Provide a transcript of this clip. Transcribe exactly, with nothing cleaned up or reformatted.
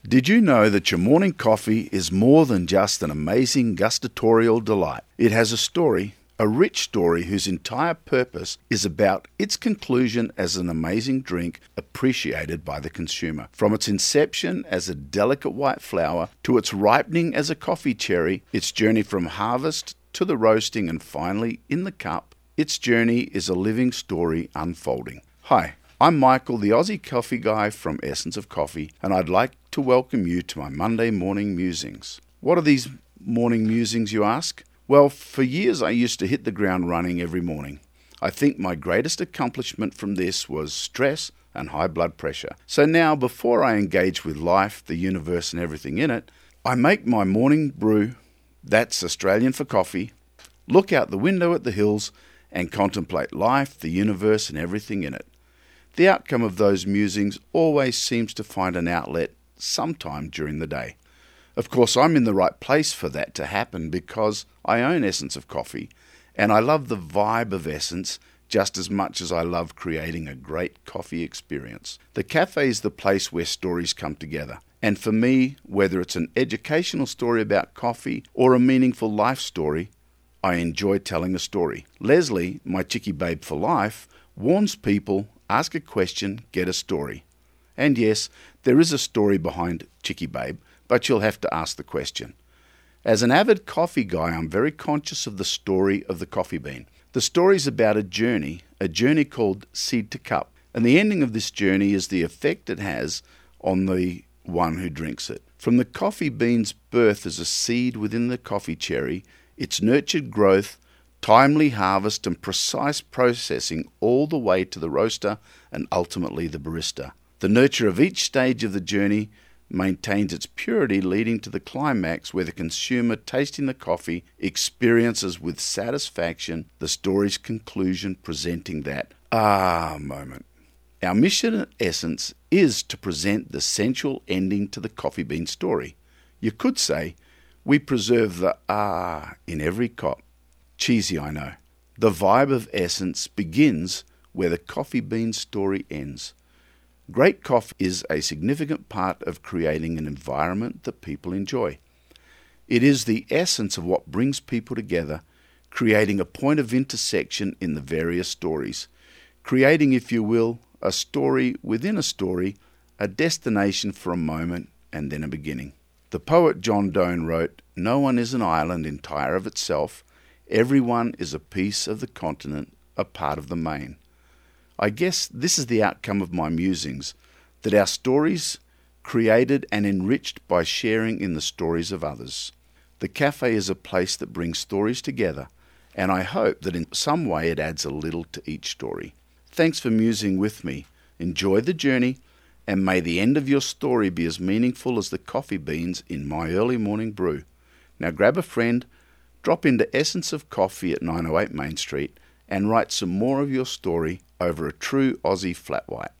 Did you know that your morning coffee is more than just an amazing gustatorial delight? It has a story, a rich story whose entire purpose is about its conclusion as an amazing drink appreciated by the consumer. From its inception as a delicate white flower to its ripening as a coffee cherry, its journey from harvest to the roasting and finally in the cup, its journey is a living story unfolding. Hi, I'm Michael, the Aussie coffee guy from Essence of Coffee, and I'd like to welcome you to my Monday morning musings. What are these morning musings, you ask? Well, for years I used to hit the ground running every morning. I think my greatest accomplishment from this was stress and high blood pressure. So now, before I engage with life, the universe and everything in it, I make my morning brew, that's Australian for coffee, look out the window at the hills and contemplate life, the universe and everything in it. The outcome of those musings always seems to find an outlet sometime during the day. Of course, I'm in the right place for that to happen because I own Essence of Coffee, and I love the vibe of Essence just as much as I love creating a great coffee experience. The cafe is the place where stories come together. And for me, whether it's an educational story about coffee or a meaningful life story, I enjoy telling a story. Leslie, my Chicky Babe for life, warns people, ask a question, get a story. And yes, there is a story behind Chicky Babe, but you'll have to ask the question. As an avid coffee guy, I'm very conscious of the story of the coffee bean. The story's about a journey, a journey called seed to cup. And the ending of this journey is the effect it has on the one who drinks it. From the coffee bean's birth as a seed within the coffee cherry, its nurtured growth, timely harvest and precise processing all the way to the roaster and ultimately the barista. The nurture of each stage of the journey maintains its purity, leading to the climax where the consumer tasting the coffee experiences with satisfaction the story's conclusion, presenting that ah moment. Our mission at Essence is to present the sensual ending to the coffee bean story. You could say we preserve the ah in every cup. Cheesy, I know. The vibe of Essence begins where the coffee bean story ends. Great coffee is a significant part of creating an environment that people enjoy. It is the essence of what brings people together, creating a point of intersection in the various stories, creating, if you will, a story within a story, a destination for a moment and then a beginning. The poet John Donne wrote, "No one is an island entire of itself. Everyone is a piece of the continent, a part of the main." I guess this is the outcome of my musings, that our stories created and enriched by sharing in the stories of others. The cafe is a place that brings stories together, and I hope that in some way it adds a little to each story. Thanks for musing with me. Enjoy the journey, and may the end of your story be as meaningful as the coffee beans in my early morning brew. Now grab a friend, drop into Essence of Coffee at nine oh eight Main Street, and write some more of your story over a true Aussie flat white.